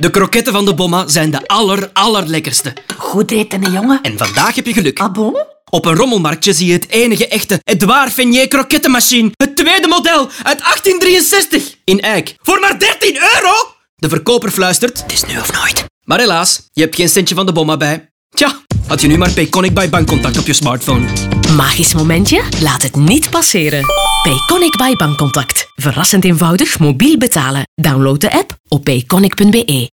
De kroketten van de Bomma zijn de allerlekkerste. Goed eten, hè, jongen. En vandaag heb je geluk. Ah bon? Op een rommelmarktje zie je het enige echte Edouard Feignet krokkettenmachine. Het tweede model uit 1863. In Eik. Voor maar €13. De verkoper fluistert: het is nu of nooit. Maar helaas, je hebt geen centje van de Bomma bij. Tja, had je nu maar Payconic by Bankcontact op je smartphone. Magisch momentje? Laat het niet passeren. Payconic by Bankcontact. Verrassend eenvoudig mobiel betalen. Download de app op payconic.be.